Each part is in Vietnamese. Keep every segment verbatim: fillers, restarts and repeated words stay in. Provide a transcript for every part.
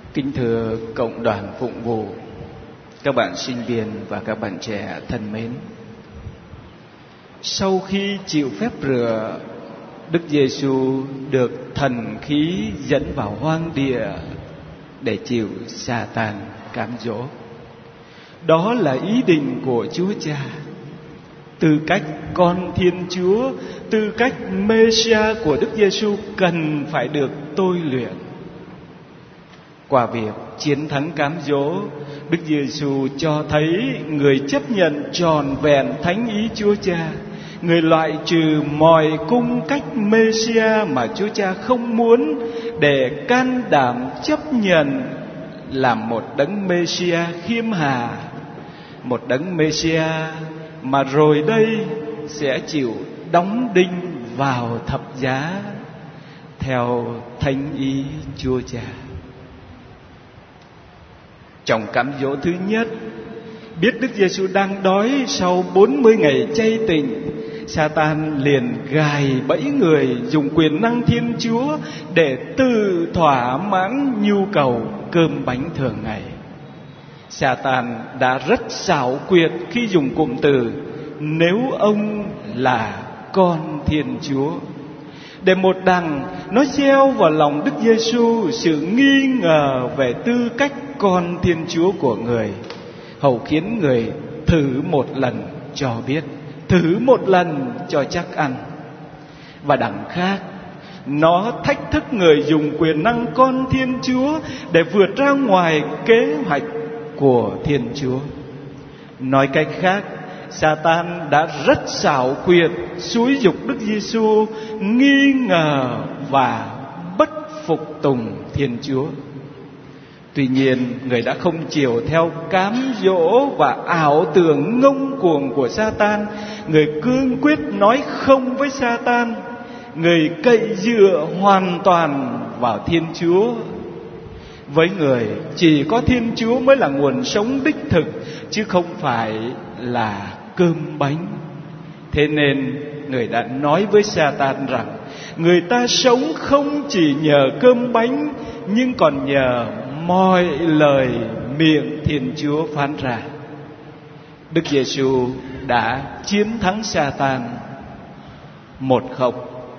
Kính thưa cộng đoàn phụng vụ, các bạn sinh viên và các bạn trẻ thân mến. Sau khi chịu phép rửa, Đức Giêsu được thần khí dẫn vào hoang địa để chịu Sa-tan cám dỗ. Đó là ý định của Chúa Cha. Tư cách con Thiên Chúa, tư cách Mê-si-a của Đức Giêsu cần phải được tôi luyện. Qua việc chiến thắng cám dỗ, Đức Giêsu cho thấy người chấp nhận trọn vẹn thánh ý Chúa Cha, người loại trừ mọi cung cách Mê-si-a mà Chúa Cha không muốn, để can đảm chấp nhận làm một đấng Mê-si-a khiêm hà, một đấng Mê-si-a mà rồi đây sẽ chịu đóng đinh vào thập giá theo thánh ý Chúa Cha. Trong cám dỗ thứ nhất, biết Đức Giêsu đang đói sau bốn mươi ngày chay tịnh, Sa-tan liền gài bẫy người dùng quyền năng Thiên Chúa để tự thỏa mãn nhu cầu cơm bánh thường ngày. Sa-tan đã rất xảo quyệt khi dùng cụm từ nếu ông là con Thiên Chúa, để một đằng nó gieo vào lòng Đức Giêsu sự nghi ngờ về tư cách con Thiên Chúa của người, hầu khiến người thử một lần cho biết, thử một lần cho chắc ăn. Và đằng khác, nó thách thức người dùng quyền năng con Thiên Chúa để vượt ra ngoài kế hoạch của Thiên Chúa. Nói cách khác, Sa-tan đã rất xảo quyệt xúi giục Đức Giêsu nghi ngờ và bất phục tùng Thiên Chúa. Tuy nhiên, người đã không chiều theo cám dỗ và ảo tưởng ngông cuồng của Sa-tan. Người cương quyết nói không với Sa-tan. Người cậy dựa hoàn toàn vào Thiên Chúa. Với người, chỉ có Thiên Chúa mới là nguồn sống đích thực, chứ không phải là cơm bánh. Thế nên người đã nói với Sa-tan rằng người ta sống không chỉ nhờ cơm bánh, nhưng còn nhờ mọi lời miệng Thiên Chúa phán ra. Đức Giêsu đã chiến thắng Sa-tan một không.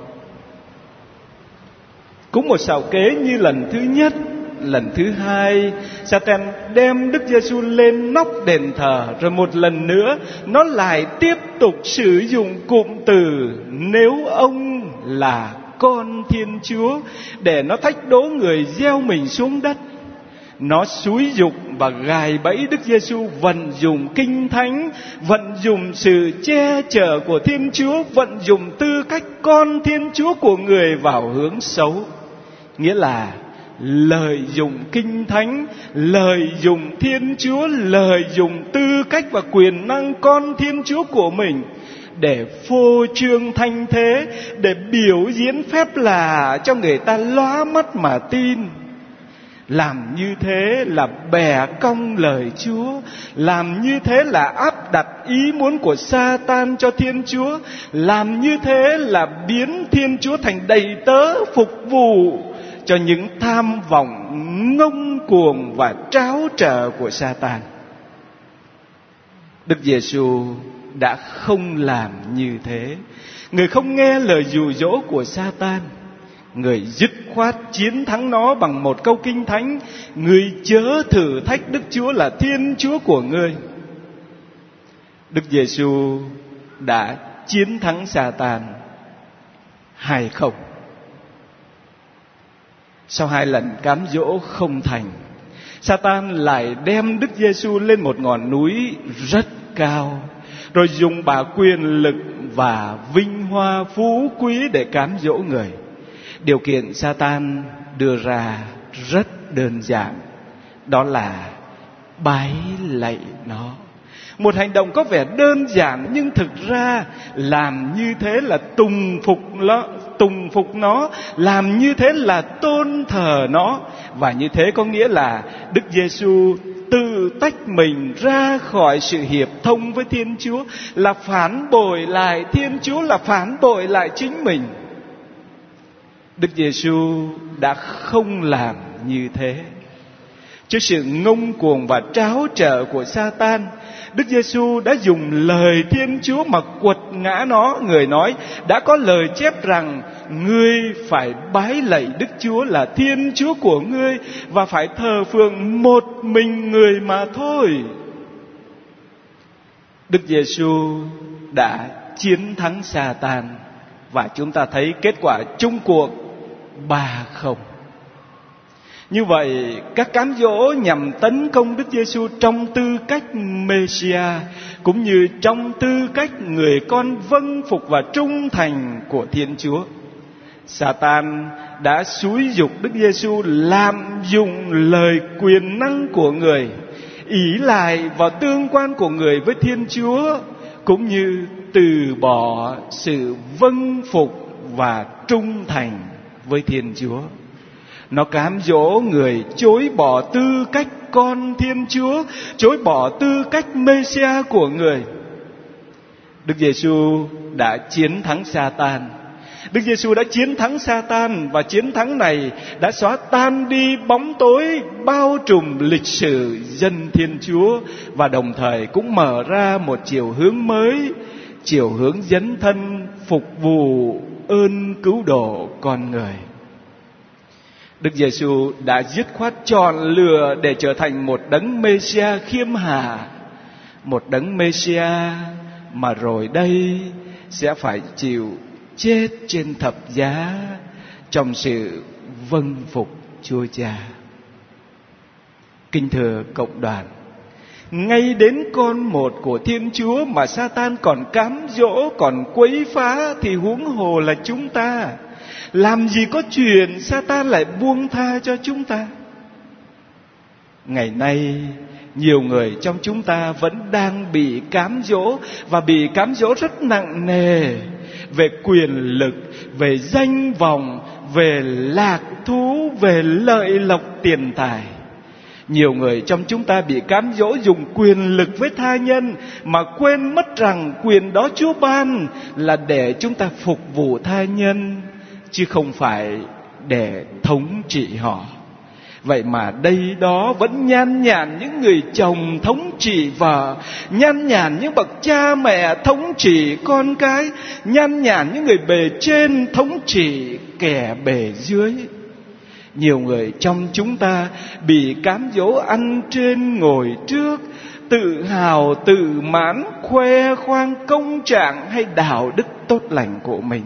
Cũng một xảo kế như lần thứ nhất, lần thứ hai, Sa-tan đem Đức Giêsu lên nóc đền thờ, rồi một lần nữa nó lại tiếp tục sử dụng cụm từ nếu ông là con Thiên Chúa để nó thách đố người gieo mình xuống đất. Nó xúi giục và gài bẫy Đức Giêsu vận dụng kinh thánh, vận dụng sự che chở của Thiên Chúa, vận dụng tư cách con Thiên Chúa của người vào hướng xấu. Nghĩa là lợi dụng kinh thánh, lợi dụng Thiên Chúa, lợi dụng tư cách và quyền năng con Thiên Chúa của mình để phô trương thanh thế, để biểu diễn phép lạ cho người ta lóa mắt mà tin. Làm như thế là bẻ cong lời Chúa, làm như thế là áp đặt ý muốn của Sa-tan cho Thiên Chúa, làm như thế là biến Thiên Chúa thành đầy tớ phục vụ cho những tham vọng ngông cuồng và tráo trở của Sa-tan. Đức Giêsu đã không làm như thế. Người không nghe lời dụ dỗ của Sa-tan. Người dứt khoát chiến thắng nó bằng một câu kinh thánh: người chớ thử thách Đức Chúa là Thiên Chúa của ngươi. Đức Giêsu đã chiến thắng Sa-tan hai không. Sau hai lần cám dỗ không thành, Sa-tan lại đem Đức Giêsu lên một ngọn núi rất cao, rồi dùng bả quyền lực và vinh hoa phú quý để cám dỗ người. Điều kiện Sa-tan đưa ra rất đơn giản, đó là bái lạy nó. Một hành động có vẻ đơn giản, nhưng thực ra làm như thế là tùng phục nó, tùng phục nó, làm như thế là tôn thờ nó. Và như thế có nghĩa là Đức Giêsu tự tách mình ra khỏi sự hiệp thông với Thiên Chúa, là phản bội lại Thiên Chúa, là phản bội lại chính mình. Đức Giêsu đã không làm như thế. Trước sự ngông cuồng và tráo trở của Sa-tan, Đức Giêsu đã dùng lời Thiên Chúa mà quật ngã nó. Người nói: đã có lời chép rằng ngươi phải bái lạy Đức Chúa là Thiên Chúa của ngươi, và phải thờ phượng một mình người mà thôi. Đức Giêsu đã chiến thắng Sa-tan, và chúng ta thấy kết quả chung cuộc ba không. Như vậy, các cám dỗ nhằm tấn công Đức Giêsu trong tư cách Mê-si-a, cũng như trong tư cách người con vâng phục và trung thành của Thiên Chúa. Sa-tan đã xúi giục Đức Giêsu lạm dụng lời quyền năng của người, ỷ lại vào tương quan của người với Thiên Chúa, cũng như từ bỏ sự vâng phục và trung thành với Thiên Chúa. Nó cám dỗ người chối bỏ tư cách con Thiên Chúa, chối bỏ tư cách Mê-si-a của người. Đức Giêsu đã chiến thắng Sa-tan. Đức Giêsu đã chiến thắng Sa-tan, và chiến thắng này đã xóa tan đi bóng tối bao trùm lịch sử dân Thiên Chúa, và đồng thời cũng mở ra một chiều hướng mới, chiều hướng dấn thân phục vụ ơn cứu độ con người. Đức Giêsu đã dứt khoát chọn lựa để trở thành một đấng Mê-si-a khiêm hạ, một đấng Mê-si-a mà rồi đây sẽ phải chịu chết trên thập giá trong sự vâng phục Chúa Cha. Kính thưa cộng đoàn, ngay đến con một của Thiên Chúa mà Sa-tan còn cám dỗ, còn quấy phá, thì huống hồ là chúng ta. Làm gì có chuyện Sa-tan lại buông tha cho chúng ta? Ngày nay, nhiều người trong chúng ta vẫn đang bị cám dỗ, và bị cám dỗ rất nặng nề về quyền lực, về danh vọng, về lạc thú, về lợi lộc tiền tài. Nhiều người trong chúng ta bị cám dỗ dùng quyền lực với tha nhân, mà quên mất rằng quyền đó Chúa ban là để chúng ta phục vụ tha nhân, chứ không phải để thống trị họ. Vậy mà đây đó vẫn nhan nhản những người chồng thống trị vợ, nhan nhản những bậc cha mẹ thống trị con cái, nhan nhản những người bề trên thống trị kẻ bề dưới. Nhiều người trong chúng ta bị cám dỗ ăn trên ngồi trước, tự hào tự mãn, khoe khoang công trạng hay đạo đức tốt lành của mình,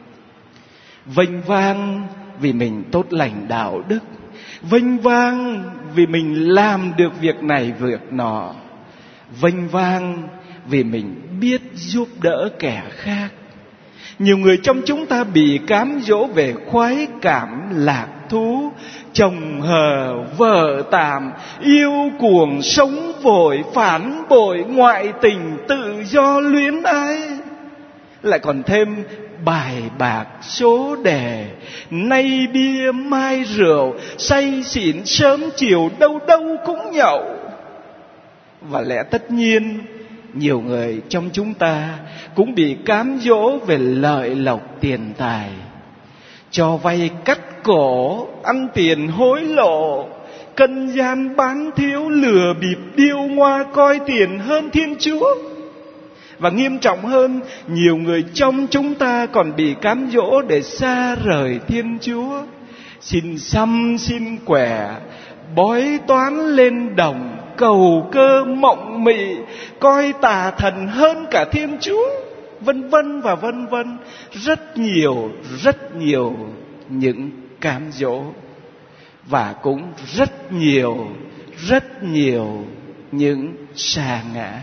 vênh vang vì mình tốt lành đạo đức, vênh vang vì mình làm được việc này việc nọ, vênh vang vì mình biết giúp đỡ kẻ khác. Nhiều người trong chúng ta bị cám dỗ về khoái cảm lạc thú, chồng hờ vợ tạm, yêu cuồng sống vội, phản bội ngoại tình, tự do luyến ái. Lại còn thêm bài bạc số đề, nay bia mai rượu, say xỉn sớm chiều, đâu đâu cũng nhậu. Và lẽ tất nhiên, nhiều người trong chúng ta cũng bị cám dỗ về lợi lộc tiền tài, cho vay cắt cổ, ăn tiền hối lộ, cân gian bán thiếu, lừa bịp điêu ngoa, coi tiền hơn Thiên Chúa. Và nghiêm trọng hơn, nhiều người trong chúng ta còn bị cám dỗ để xa rời Thiên Chúa, xin xăm xin quẻ, bói toán lên đồng, cầu cơ mộng mị, coi tà thần hơn cả Thiên Chúa, vân vân và vân vân. Rất nhiều, rất nhiều những cám dỗ, và cũng rất nhiều, rất nhiều những sa ngã.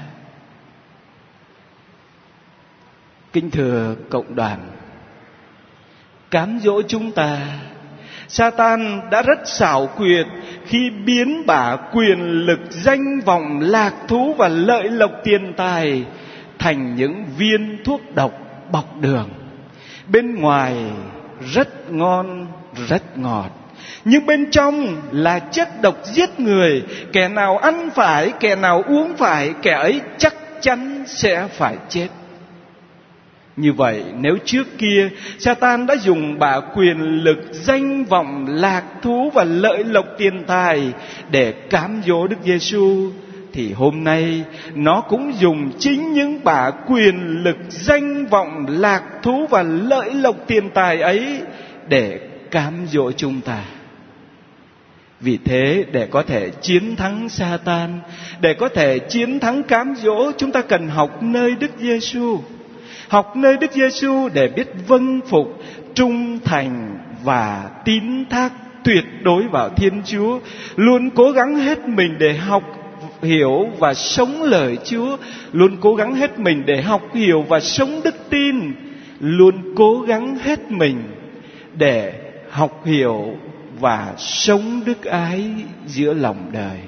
Kính thưa cộng đoàn, cám dỗ chúng ta, Sa-tan đã rất xảo quyệt khi biến bả quyền lực, danh vọng, lạc thú và lợi lộc tiền tài thành những viên thuốc độc bọc đường. Bên ngoài rất ngon, rất ngọt, nhưng bên trong là chất độc giết người. Kẻ nào ăn phải, kẻ nào uống phải, kẻ ấy chắc chắn sẽ phải chết. Như vậy, nếu trước kia Sa-tan đã dùng bả quyền lực, danh vọng, lạc thú và lợi lộc tiền tài để cám dỗ Đức Giêsu, thì hôm nay nó cũng dùng chính những bả quyền lực, danh vọng, lạc thú và lợi lộc tiền tài ấy để cám dỗ chúng ta. Vì thế, để có thể chiến thắng Sa-tan, để có thể chiến thắng cám dỗ, chúng ta cần học nơi Đức Giêsu. Học nơi Đức Giêsu để biết vâng phục, trung thành và tín thác tuyệt đối vào Thiên Chúa. Luôn cố gắng hết mình để học hiểu và sống lời Chúa. Luôn cố gắng hết mình để học hiểu và sống đức tin. Luôn cố gắng hết mình để học hiểu và sống đức ái giữa lòng đời.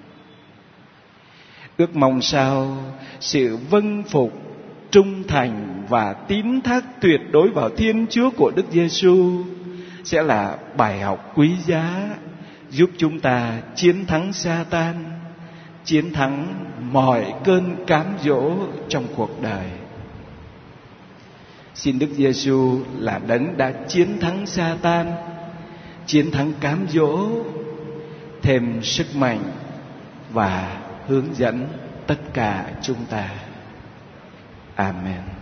Ước mong sao sự vâng phục, trung thành và tín thác tuyệt đối vào Thiên Chúa của Đức Giêsu sẽ là bài học quý giá giúp chúng ta chiến thắng Sa-tan, chiến thắng mọi cơn cám dỗ trong cuộc đời. Xin Đức Giêsu là đấng đã chiến thắng Sa-tan, chiến thắng cám dỗ, thêm sức mạnh và hướng dẫn tất cả chúng ta. Amen.